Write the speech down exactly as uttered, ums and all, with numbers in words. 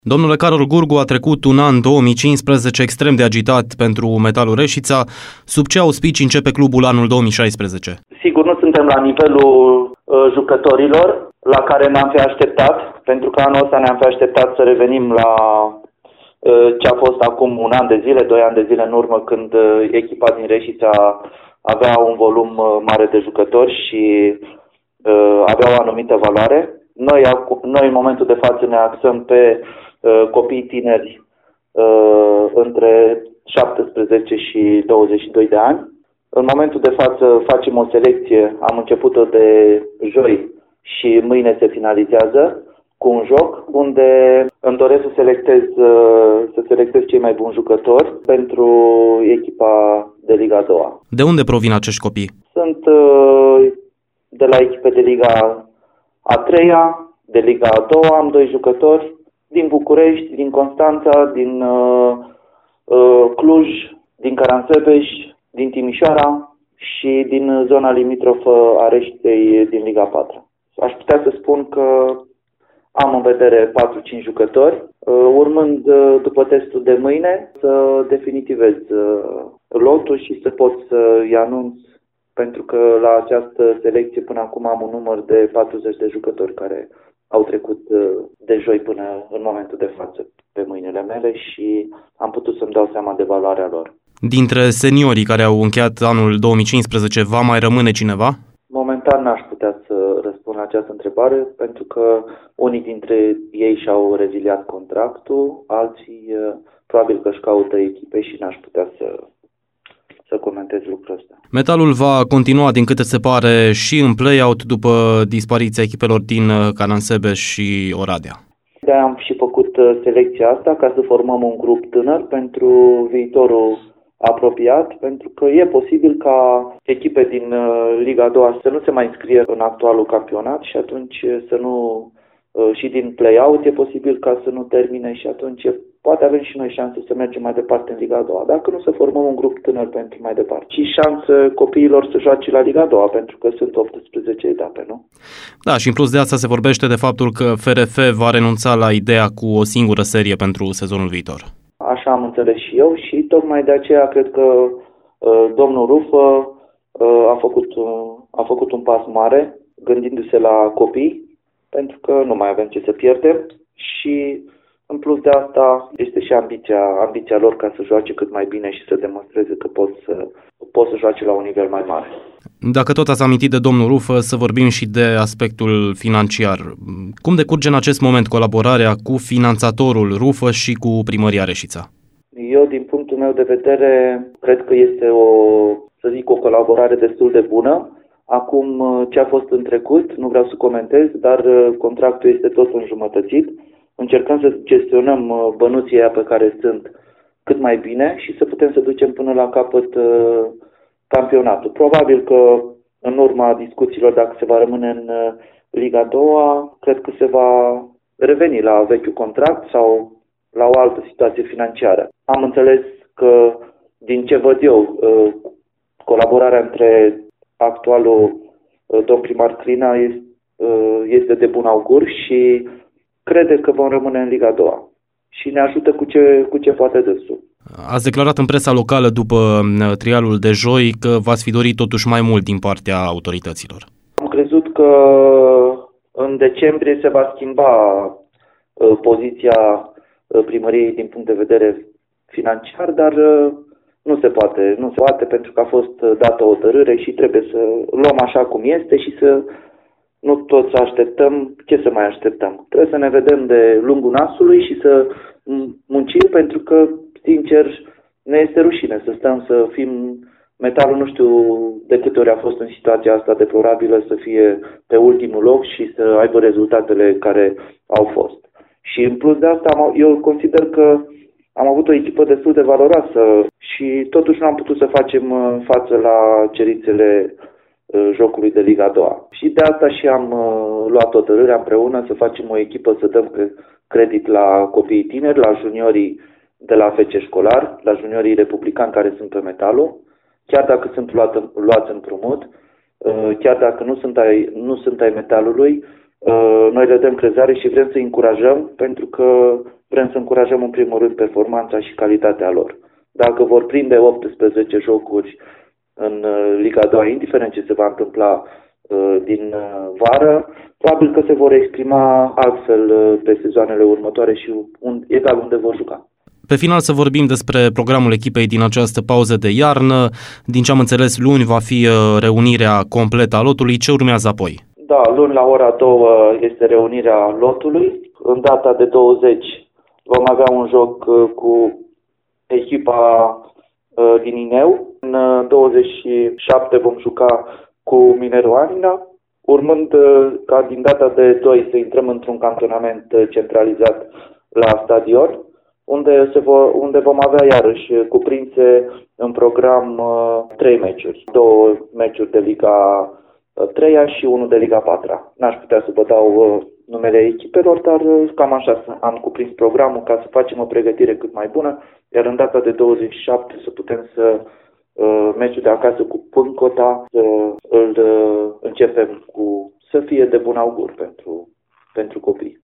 Domnule Carol Gurgu, a trecut un an două mii cincisprezece extrem de agitat pentru Metalul Reșița. Sub ce auspici începe clubul anul două mii șaisprezece? Sigur, nu suntem la nivelul uh, jucătorilor la care ne-am fi așteptat, pentru că anul ăsta ne-am fi așteptat să revenim la uh, ce a fost acum un an de zile, doi ani de zile în urmă, când uh, echipa din Reșița avea un volum uh, mare de jucători și uh, avea o anumită valoare. Noi, noi în momentul de față ne axăm pe uh, copiii tineri uh, între șaptesprezece și douăzeci și doi de ani. În momentul de față facem o selecție, am început-o de joi și mâine se finalizează cu un joc unde îmi doresc să selectez, uh, să selectez cei mai buni jucători pentru echipa de Liga a doua. De unde provin acești copii? Sunt uh, de la echipe de Liga a treia, de Liga a doua, am doi jucători din București, din Constanța, din uh, uh, Cluj, din Caransebeș, din Timișoara și din zona limitrofă a Reșitei din Liga a patra. Aș putea să spun că am în vedere patru cinci jucători, uh, urmând uh, după testul de mâine să definitivez uh, lotul și să pot să-i anunț, pentru că la această selecție până acum am un număr de patruzeci de jucători care au trecut de joi până în momentul de față pe mâinile mele și am putut să-mi dau seama de valoarea lor. Dintre seniorii care au încheiat anul două mii cincisprezece, va mai rămâne cineva? Momentan n-aș putea să răspund la această întrebare, pentru că unii dintre ei și-au reziliat contractul, alții probabil că își caută echipe și n-aș putea să... să comentez lucrul ăsta. Metalul va continua, din câte se pare, și în play-out după dispariția echipelor din Caransebeș și Oradea. De-aia am și făcut selecția asta ca să formăm un grup tânăr pentru viitorul apropiat, pentru că e posibil ca echipe din Liga a doua să nu se mai înscrie în actualul campionat și atunci să nu... și din play-out e posibil ca să nu termine și atunci poate avem și noi șanse să mergem mai departe în Liga a doua, dacă nu să formăm un grup tânăr pentru mai departe. Și șansă copiilor să joace la Liga a doua, pentru că sunt optsprezece etape, nu? Da, și în plus de asta se vorbește de faptul că F R F va renunța la ideea cu o singură serie pentru sezonul viitor. Așa am înțeles și eu și tocmai de aceea cred că uh, domnul Rufă uh, a, făcut, uh, a făcut un pas mare, gândindu-se la copii, pentru că nu mai avem ce să pierdem și în plus de asta este și ambiția, ambiția lor ca să joace cât mai bine și să demonstreze că pot să, pot să joace la un nivel mai mare. Dacă tot ați amintit de domnul Rufă, să vorbim și de aspectul financiar. Cum decurge în acest moment colaborarea cu finanțatorul Rufă și cu Primăria Reșița? Eu, din punctul meu de vedere, cred că este o, să zic, o colaborare destul de bună. Acum, ce a fost în trecut, nu vreau să comentez, dar contractul este tot înjumătățit. Încercăm să gestionăm bănuții aia pe care sunt cât mai bine și să putem să ducem până la capăt uh, campionatul. Probabil că în urma discuțiilor, dacă se va rămâne în uh, Liga a doua, cred că se va reveni la vechiul contract sau la o altă situație financiară. Am înțeles că, din ce văd eu, uh, colaborarea între actualul uh, domn primar Crina este, uh, este de bun augur și crede că vom rămâne în Liga a doua și ne ajută cu ce, cu ce poate dânsul. Ați declarat în presa locală după trialul de joi că v-ați fi dorit totuși mai mult din partea autorităților. Am crezut că în decembrie se va schimba uh, poziția uh, primăriei din punct de vedere financiar, dar uh, nu se poate, nu se poate pentru că a fost dată o hotărâre și trebuie să luăm așa cum este și să nu toți așteptăm, ce să mai așteptăm? Trebuie să ne vedem de lungul nasului și să muncim, pentru că, sincer, ne este rușine să stăm să fim... Metalul, nu știu de câte ori a fost în situația asta deplorabilă, să fie pe ultimul loc și să aibă rezultatele care au fost. Și în plus de asta, eu consider că am avut o echipă destul de valoroasă și totuși nu am putut să facem față la cerințele jocului de Liga a doua. Și de asta și am uh, luat hotărârea împreună să facem o echipă, să dăm credit la copiii tineri, la juniorii de la F C Școlar, la juniorii republicani care sunt pe Metalul, chiar dacă sunt luat, luați împrumut, uh, chiar dacă nu sunt ai, nu sunt ai Metalului, Noi le dăm crezare și vrem să încurajăm, pentru că vrem să încurajăm în primul rând performanța și calitatea lor. Dacă vor prinde optsprezece jocuri în Liga a doua, indiferent ce se va întâmpla din vară, probabil că se vor exprima altfel pe sezoanele următoare și egal unde vor juca. Pe final să vorbim despre programul echipei din această pauză de iarnă. Din ce am înțeles, luni va fi reunirea completă a lotului. Ce urmează apoi? Da, luni la ora două este reunirea lotului. În data de douăzeci vom avea un joc cu echipa din Ineu. În douăzeci și șapte vom juca cu Minerul Anina, urmând ca din data de doi să intrăm într-un cantonament centralizat la stadion, unde, se vor, unde vom avea iarăși cuprinse în program uh, trei meciuri. Două meciuri de Liga trei și unul de Liga patru. N-aș putea să vă dau uh, numele echipelor, dar uh, cam așa am cuprins programul ca să facem o pregătire cât mai bună, iar în data de douăzeci și șapte să putem să uh, meciul de acasă cu Pâncota să îl uh, începem cu să fie de bun augur pentru, pentru copii.